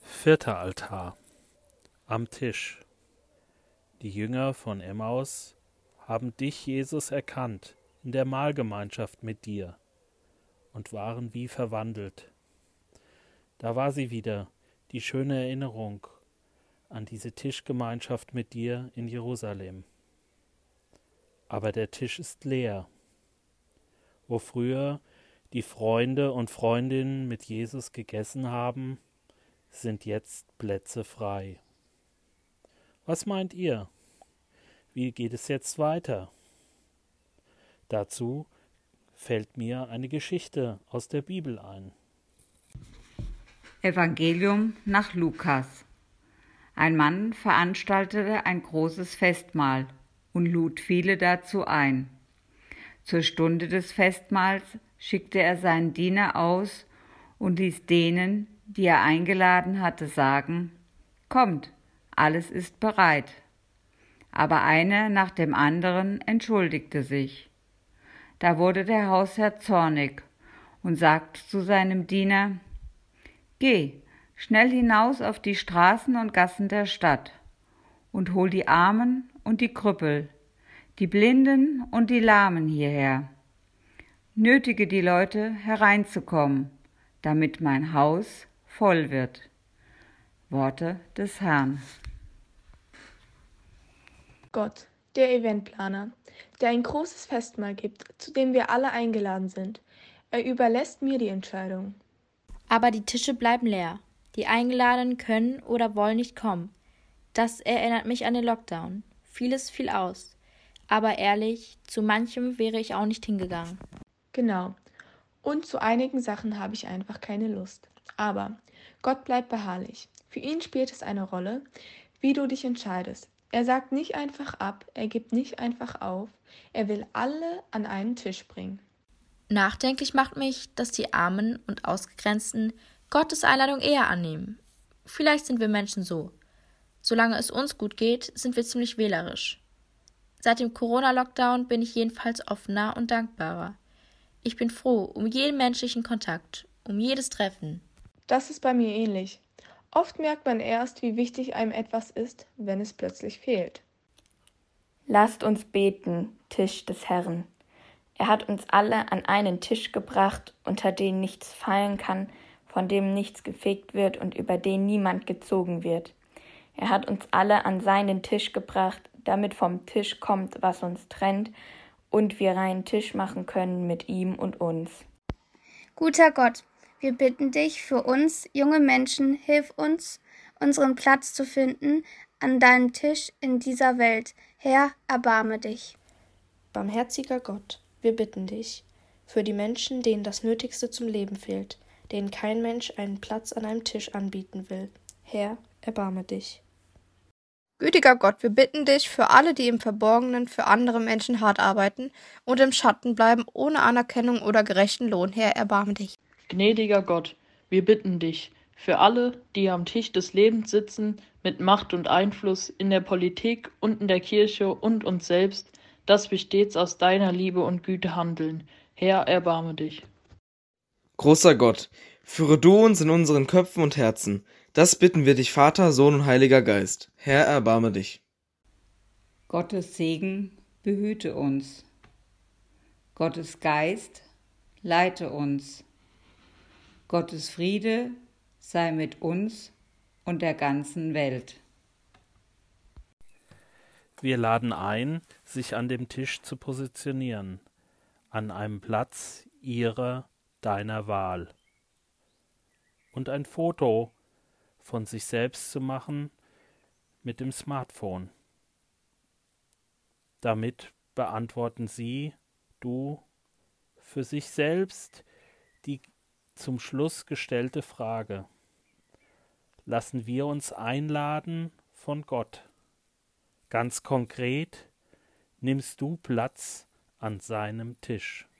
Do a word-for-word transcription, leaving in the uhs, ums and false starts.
Vierter Altar. Am Tisch. Die Jünger von Emmaus haben dich, Jesus, erkannt in der Mahlgemeinschaft mit dir und waren wie verwandelt. Da war sie wieder, die schöne Erinnerung an diese Tischgemeinschaft mit dir in Jerusalem. Aber der Tisch ist leer, wo früher die Freunde und Freundinnen mit Jesus gegessen haben, sind jetzt Plätze frei. Was meint ihr? Wie geht es jetzt weiter? Dazu fällt mir eine Geschichte aus der Bibel ein. Evangelium nach Lukas. Ein Mann veranstaltete ein großes Festmahl und lud viele dazu ein. Zur Stunde des Festmahls schickte er seinen Diener aus und ließ denen, die er eingeladen hatte, sagen: Kommt, alles ist bereit. Aber einer nach dem anderen entschuldigte sich. Da wurde der Hausherr zornig und sagte zu seinem Diener: Geh schnell hinaus auf die Straßen und Gassen der Stadt und hol die Armen und die Krüppel, die Blinden und die Lahmen hierher. Nötige die Leute hereinzukommen, damit mein Haus voll wird. Worte des Herrn. Gott, der Eventplaner, der ein großes Festmahl gibt, zu dem wir alle eingeladen sind. Er überlässt mir die Entscheidung. Aber die Tische bleiben leer. Die Eingeladenen können oder wollen nicht kommen. Das erinnert mich an den Lockdown. Vieles fiel aus. Aber ehrlich, zu manchem wäre ich auch nicht hingegangen. Genau. Und zu einigen Sachen habe ich einfach keine Lust. Aber Gott bleibt beharrlich. Für ihn spielt es eine Rolle, wie du dich entscheidest. Er sagt nicht einfach ab, er gibt nicht einfach auf. Er will alle an einen Tisch bringen. Nachdenklich macht mich, dass die Armen und Ausgegrenzten Gottes Einladung eher annehmen. Vielleicht sind wir Menschen so. Solange es uns gut geht, sind wir ziemlich wählerisch. Seit dem Corona-Lockdown bin ich jedenfalls offener und dankbarer. Ich bin froh um jeden menschlichen Kontakt, um jedes Treffen. Das ist bei mir ähnlich. Oft merkt man erst, wie wichtig einem etwas ist, wenn es plötzlich fehlt. Lasst uns beten, Tisch des Herrn. Er hat uns alle an einen Tisch gebracht, unter den nichts fallen kann, von dem nichts gefegt wird und über den niemand gezogen wird. Er hat uns alle an seinen Tisch gebracht, damit vom Tisch kommt, was uns trennt, und wir reinen Tisch machen können mit ihm und uns. Guter Gott, wir bitten dich für uns, junge Menschen, hilf uns, unseren Platz zu finden an deinem Tisch in dieser Welt. Herr, erbarme dich. Barmherziger Gott, wir bitten dich für die Menschen, denen das Nötigste zum Leben fehlt, denen kein Mensch einen Platz an einem Tisch anbieten will. Herr, erbarme dich. Gütiger Gott, wir bitten dich für alle, die im Verborgenen für andere Menschen hart arbeiten und im Schatten bleiben, ohne Anerkennung oder gerechten Lohn. Herr, erbarme dich. Gnädiger Gott, wir bitten dich für alle, die am Tisch des Lebens sitzen, mit Macht und Einfluss in der Politik und in der Kirche und uns selbst, dass wir stets aus deiner Liebe und Güte handeln. Herr, erbarme dich. Großer Gott, führe du uns in unseren Köpfen und Herzen. Das bitten wir dich, Vater, Sohn und Heiliger Geist. Herr, erbarme dich. Gottes Segen behüte uns. Gottes Geist leite uns. Gottes Friede sei mit uns und der ganzen Welt. Wir laden ein, sich an dem Tisch zu positionieren, an einem Platz ihrer, deiner Wahl. Und ein Foto von sich selbst zu machen mit dem Smartphone. Damit beantworten Sie, du, für sich selbst die zum Schluss gestellte Frage: Lassen wir uns einladen von Gott? Ganz konkret, nimmst du Platz an seinem Tisch?